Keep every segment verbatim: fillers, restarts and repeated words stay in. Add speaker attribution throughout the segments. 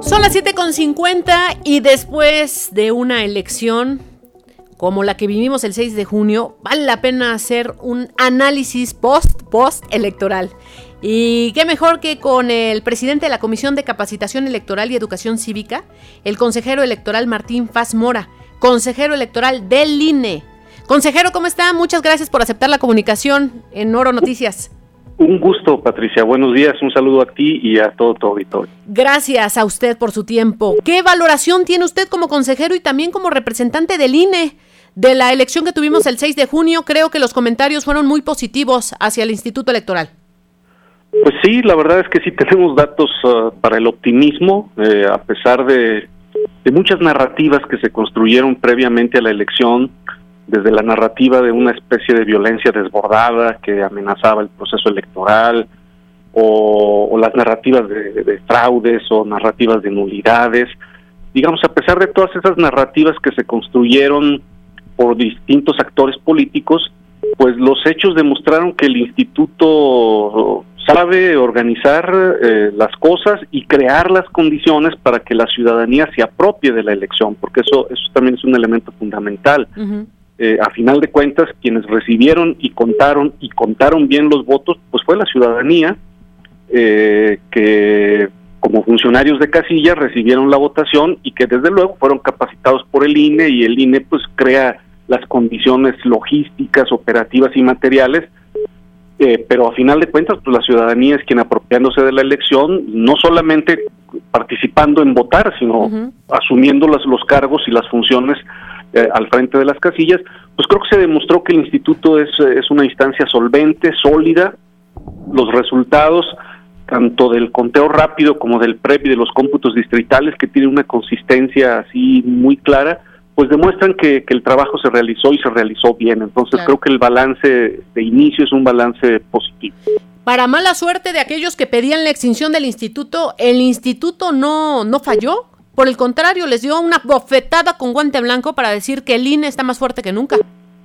Speaker 1: Son las siete con cincuenta y después de una elección como la que vivimos el seis de junio, vale la pena hacer un análisis post, post electoral. Y qué mejor que con el presidente de la Comisión de Capacitación Electoral y Educación Cívica, el consejero electoral Martín Faz Mora, consejero electoral del I N E. Consejero, ¿cómo está? Muchas gracias por aceptar la comunicación en Oro Noticias.
Speaker 2: Un gusto, Patricia. Buenos días. Un saludo a ti y a todo tu auditorio.
Speaker 1: Gracias a usted por su tiempo. ¿Qué valoración tiene usted como consejero y también como representante del I N E de la elección que tuvimos el seis de junio? Creo que los comentarios fueron muy positivos hacia el Instituto Electoral.
Speaker 2: Pues sí, la verdad es que sí tenemos datos uh, para el optimismo, eh, a pesar de, de muchas narrativas que se construyeron previamente a la elección, desde la narrativa de una especie de violencia desbordada que amenazaba el proceso electoral, o, o las narrativas de, de fraudes o narrativas de nulidades. Digamos, a pesar de todas esas narrativas que se construyeron por distintos actores políticos, pues los hechos demostraron que el instituto sabe organizar eh, las cosas y crear las condiciones para que la ciudadanía se apropie de la elección, porque eso, eso también es un elemento fundamental. Uh-huh. Eh, a final de cuentas, quienes recibieron y contaron y contaron bien los votos, pues fue la ciudadanía, eh, que como funcionarios de casilla recibieron la votación y que desde luego fueron capacitados por el I N E, y el I N E pues crea las condiciones logísticas, operativas y materiales, eh, pero a final de cuentas pues la ciudadanía es quien, apropiándose de la elección, no solamente participando en votar, sino uh-huh. asumiendo las, los cargos y las funciones Eh, al frente de las casillas, pues creo que se demostró que el instituto es, es una instancia solvente, sólida. Los resultados, tanto del conteo rápido como del P R E P y de los cómputos distritales, que tienen una consistencia así muy clara, pues demuestran que, que el trabajo se realizó y se realizó bien. Entonces claro, creo que el balance de inicio es un balance positivo.
Speaker 1: Para mala suerte de aquellos que pedían la extinción del instituto, ¿el instituto no, no falló? Por el contrario, les dio una bofetada con guante blanco para decir que el I N E está más fuerte que nunca.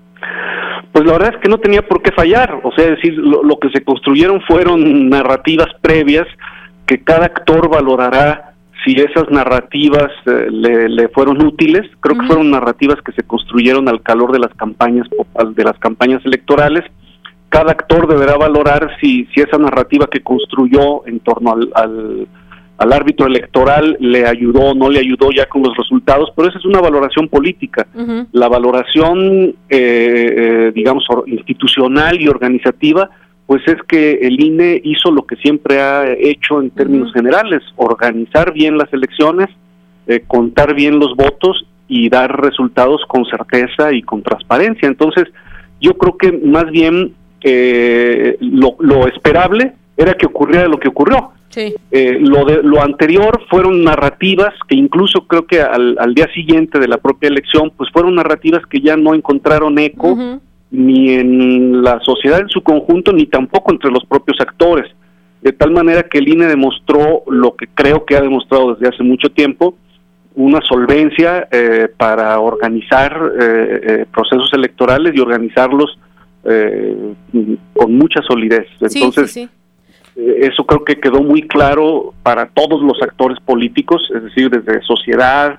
Speaker 2: Pues la verdad es que no tenía por qué fallar. O sea, es decir, lo, lo que se construyeron fueron narrativas previas que cada actor valorará si esas narrativas eh, le, le fueron útiles. Creo uh-huh. que fueron narrativas que se construyeron al calor de las campañas de las campañas electorales. Cada actor deberá valorar si, si esa narrativa que construyó en torno al, al al árbitro electoral le ayudó o no le ayudó ya con los resultados, pero esa es una valoración política. Uh-huh. La valoración, eh, eh, digamos, or, institucional y organizativa, pues es que el I N E hizo lo que siempre ha hecho en términos uh-huh. generales: organizar bien las elecciones, eh, contar bien los votos y dar resultados con certeza y con transparencia. Entonces, yo creo que más bien eh, lo, lo esperable era que ocurriera lo que ocurrió. Sí. Eh, lo de lo anterior fueron narrativas que incluso creo que al, al día siguiente de la propia elección, pues fueron narrativas que ya no encontraron eco uh-huh. ni en la sociedad en su conjunto, ni tampoco entre los propios actores, de tal manera que el I N E demostró lo que creo que ha demostrado desde hace mucho tiempo: una solvencia eh, para organizar eh, eh, procesos electorales y organizarlos eh, con mucha solidez. Entonces, sí, sí, sí. Eso creo que quedó muy claro para todos los actores políticos, es decir, desde sociedad,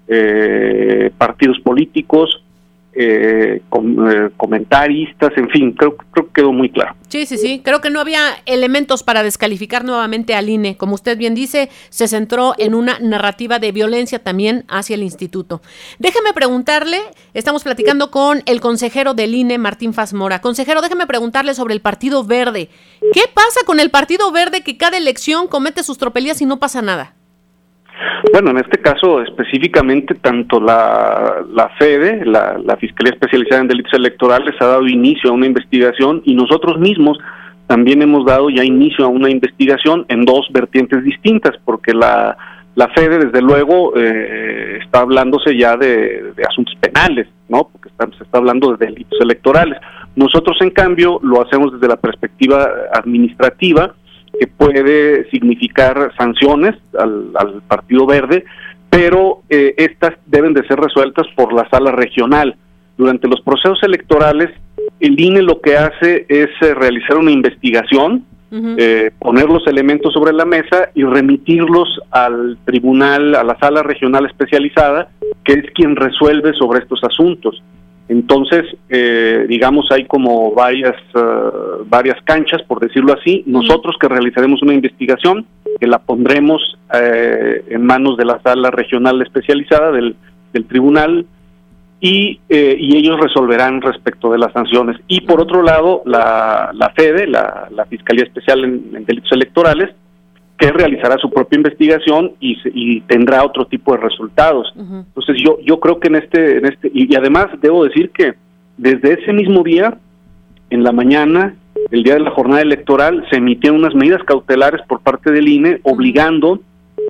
Speaker 2: eh, partidos políticos, eh, com, eh, comentaristas, en fin, creo, creo que quedó muy claro.
Speaker 1: Sí, sí, sí, creo que no había elementos para descalificar nuevamente al I N E. Como usted bien dice, se centró en una narrativa de violencia también hacia el instituto. Déjeme preguntarle, estamos platicando con el consejero del I N E, Martín Faz Mora. Consejero, déjeme preguntarle sobre el Partido Verde. ¿Qué pasa con el Partido Verde que cada elección comete sus tropelías y no pasa nada?
Speaker 2: Bueno, en este caso específicamente, tanto la, la FEDE, la, la Fiscalía Especializada en Delitos Electorales, ha dado inicio a una investigación, y nosotros mismos también hemos dado ya inicio a una investigación en dos vertientes distintas, porque la, la FEDE, desde luego, eh, está hablándose ya de, de asuntos penales, ¿no? Porque está, se está hablando de delitos electorales. Nosotros, en cambio, lo hacemos desde la perspectiva administrativa, que puede significar sanciones al, al Partido Verde, pero eh, estas deben de ser resueltas por la sala regional. Durante los procesos electorales, el I N E lo que hace es eh, realizar una investigación uh-huh. eh, poner los elementos sobre la mesa y remitirlos al tribunal, a la sala regional especializada, que es quien resuelve sobre estos asuntos. Entonces, eh, digamos, hay como varias uh, varias canchas, por decirlo así. Nosotros que realizaremos una investigación, que la pondremos eh, en manos de la sala regional especializada del, del tribunal, y, eh, y ellos resolverán respecto de las sanciones. Y por otro lado, la, la FEDE, la, la Fiscalía Especial en, en Delitos Electorales, que realizará su propia investigación y, y tendrá otro tipo de resultados. Uh-huh. Entonces yo yo creo que en este en este y, y además debo decir que desde ese mismo día, en la mañana, el día de la jornada electoral, se emitieron unas medidas cautelares por parte del I N E obligando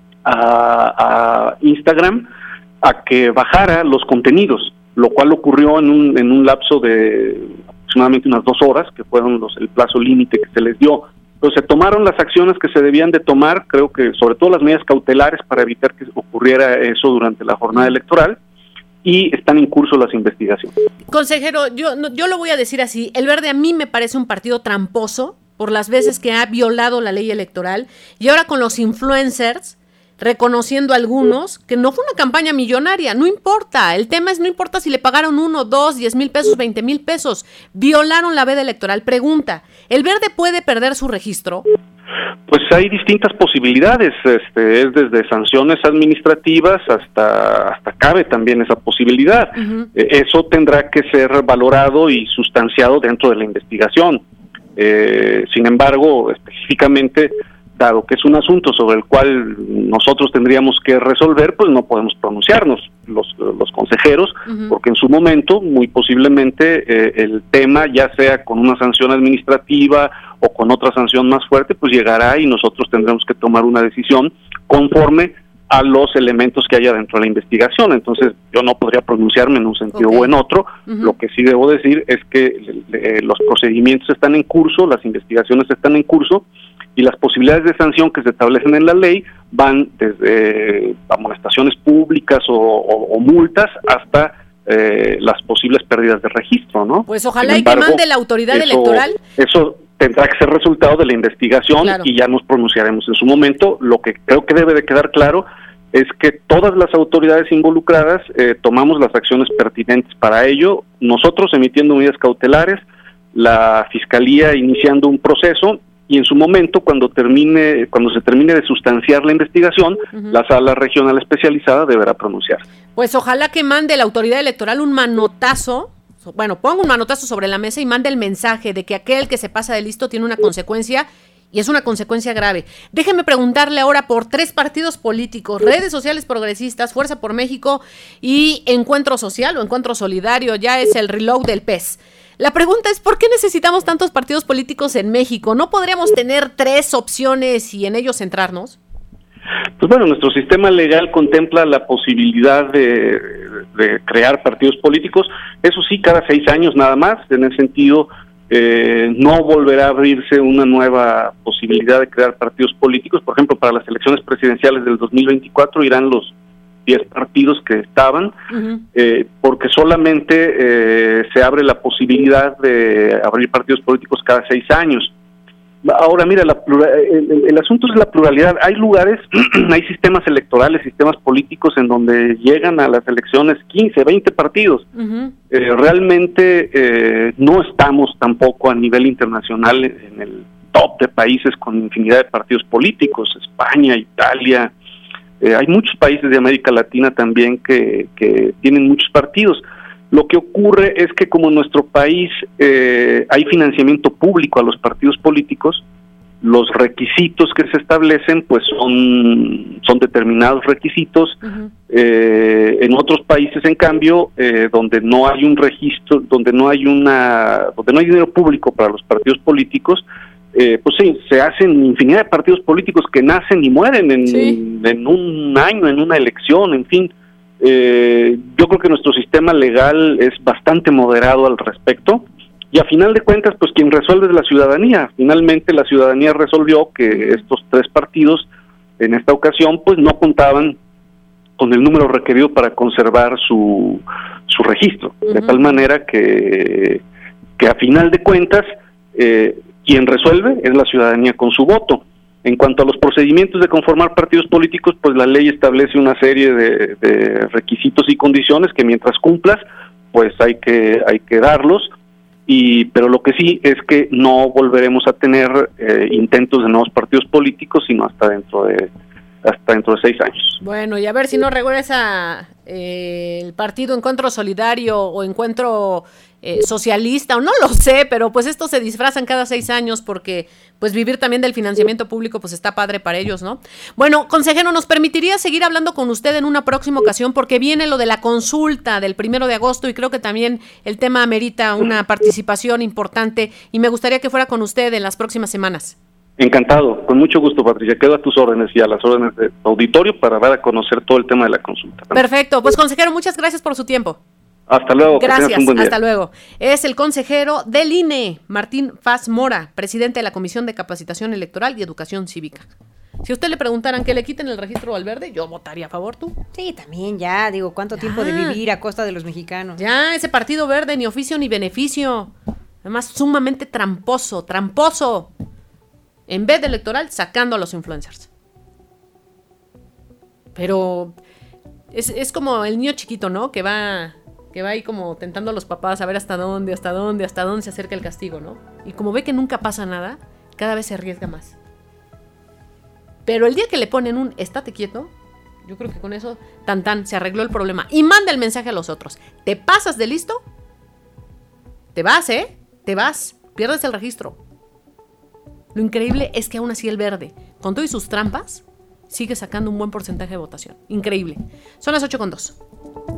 Speaker 2: a, a Instagram a que bajara los contenidos, lo cual ocurrió en un en un lapso de aproximadamente unas dos horas, que fueron los el plazo límite que se les dio. Entonces se tomaron las acciones que se debían de tomar, creo que sobre todo las medidas cautelares para evitar que ocurriera eso durante la jornada electoral, y están en curso las investigaciones.
Speaker 1: Consejero, yo, no, yo lo voy a decir así, el Verde a mí me parece un partido tramposo por las veces que ha violado la ley electoral, y ahora con los influencers, reconociendo a algunos que no fue una campaña millonaria, no importa, el tema es no importa si le pagaron uno, dos, diez mil pesos, veinte mil pesos, violaron la veda electoral. Pregunta, ¿el Verde puede perder su registro?
Speaker 2: Pues hay distintas posibilidades, este, es desde sanciones administrativas hasta hasta cabe también esa posibilidad. Uh-huh. Eh, eso tendrá que ser valorado y sustanciado dentro de la investigación. Eh, sin embargo, específicamente, dado que es un asunto sobre el cual nosotros tendríamos que resolver, pues no podemos pronunciarnos los los consejeros, uh-huh. porque en su momento, muy posiblemente, eh, el tema, ya sea con una sanción administrativa o con otra sanción más fuerte, pues llegará y nosotros tendremos que tomar una decisión conforme a los elementos que haya dentro de la investigación. Entonces, yo no podría pronunciarme en un sentido okay. o en otro. Uh-huh. Lo que sí debo decir es que eh, los procedimientos están en curso, las investigaciones están en curso, y las posibilidades de sanción que se establecen en la ley van desde amonestaciones públicas o, o, o multas hasta eh, las posibles pérdidas de registro, ¿no?
Speaker 1: Pues ojalá Sin embargo, y que mande la autoridad
Speaker 2: eso,
Speaker 1: electoral.
Speaker 2: Eso tendrá que ser resultado de la investigación, claro. y ya nos pronunciaremos en su momento. Lo que creo que debe de quedar claro es que todas las autoridades involucradas eh, tomamos las acciones pertinentes para ello, nosotros emitiendo medidas cautelares, la Fiscalía iniciando un proceso, y en su momento, cuando termine, cuando se termine de sustanciar la investigación, uh-huh. la sala regional especializada deberá pronunciarse.
Speaker 1: Pues ojalá que mande la autoridad electoral un manotazo, bueno, ponga un manotazo sobre la mesa y mande el mensaje de que aquel que se pasa de listo tiene una consecuencia, y es una consecuencia grave. Déjeme preguntarle ahora por tres partidos políticos, Redes Sociales Progresistas, Fuerza por México y Encuentro Social o Encuentro Solidario, ya es el reload del P E S. La pregunta es, ¿por qué necesitamos tantos partidos políticos en México? ¿No podríamos tener tres opciones y en ellos centrarnos?
Speaker 2: Pues bueno, nuestro sistema legal contempla la posibilidad de, de crear partidos políticos, eso sí, cada seis años nada más. En ese sentido, eh, no volverá a abrirse una nueva posibilidad de crear partidos políticos. Por ejemplo, para las elecciones presidenciales del dos mil veinticuatro irán los diez partidos que estaban, uh-huh. eh, porque solamente eh, se abre la posibilidad de abrir partidos políticos cada seis años. Ahora, mira, la plura, el, el asunto es la pluralidad. Hay lugares, hay sistemas electorales, sistemas políticos en donde llegan a las elecciones quince, veinte partidos. Uh-huh. Eh, realmente eh, no estamos tampoco a nivel internacional en el top de países con infinidad de partidos políticos, España, Italia. Eh, hay muchos países de América Latina también que, que tienen muchos partidos. Lo que ocurre es que como en nuestro país eh, hay financiamiento público a los partidos políticos, los requisitos que se establecen pues son, son determinados requisitos. Uh-huh. Eh, en otros países, en cambio, eh, donde no hay un registro, donde no hay una, donde no hay dinero público para los partidos políticos, Eh, pues sí, se hacen infinidad de partidos políticos que nacen y mueren en, sí. en un año, en una elección, en fin. Eh, yo creo que nuestro sistema legal es bastante moderado al respecto, y a final de cuentas, pues quien resuelve es la ciudadanía. Finalmente la ciudadanía resolvió que estos tres partidos, en esta ocasión, pues no contaban con el número requerido para conservar su, su registro, uh-huh. de tal manera que, que a final de cuentas, eh, quien resuelve es la ciudadanía con su voto. En cuanto a los procedimientos de conformar partidos políticos, pues la ley establece una serie de, de requisitos y condiciones que mientras cumplas, pues hay que hay que darlos. Y pero lo que sí es que no volveremos a tener eh, intentos de nuevos partidos políticos, sino hasta dentro de hasta dentro de seis años.
Speaker 1: Bueno, y a ver si no regresa eh, el partido Encuentro Solidario o Encuentro eh, Socialista, o no lo sé, pero pues estos se disfrazan cada seis años porque pues vivir también del financiamiento público pues está padre para ellos, ¿no? Bueno, consejero, ¿nos permitiría seguir hablando con usted en una próxima ocasión? Porque viene lo de la consulta del primero de agosto y creo que también el tema amerita una participación importante y me gustaría que fuera con usted en las próximas semanas.
Speaker 2: Encantado, con mucho gusto, Patricia. Quedo a tus órdenes y a las órdenes de auditorio para dar a conocer todo el tema de la consulta.
Speaker 1: Perfecto, pues consejero, muchas gracias por su tiempo.
Speaker 2: Hasta luego.
Speaker 1: Gracias,
Speaker 2: que tengas un buen día.
Speaker 1: Hasta luego. Es el consejero del I N E, Martín Faz Mora, presidente de la Comisión de Capacitación Electoral y Educación Cívica. Si a usted le preguntaran que le quiten el registro al verde, yo votaría a favor, ¿tú?
Speaker 3: Sí, también ya, digo, ¿cuánto
Speaker 1: ya.
Speaker 3: tiempo de vivir a costa de los mexicanos?
Speaker 1: Ya, ese partido verde, ni oficio ni beneficio. Además, sumamente tramposo, tramposo. En vez de electoral, sacando a los influencers. Pero es, es como el niño chiquito, ¿no? Que va, que va ahí como tentando a los papás a ver hasta dónde, hasta dónde, hasta dónde se acerca el castigo, ¿no? Y como ve que nunca pasa nada, cada vez se arriesga más. Pero el día que le ponen un estate quieto, yo creo que con eso, tan tan, se arregló el problema. Y manda el mensaje a los otros. ¿Te pasas de listo? Te vas, ¿eh? Te vas. Pierdes el registro. Lo increíble es que aún así el verde, con todo y sus trampas, sigue sacando un buen porcentaje de votación. Increíble. Son las ocho con dos.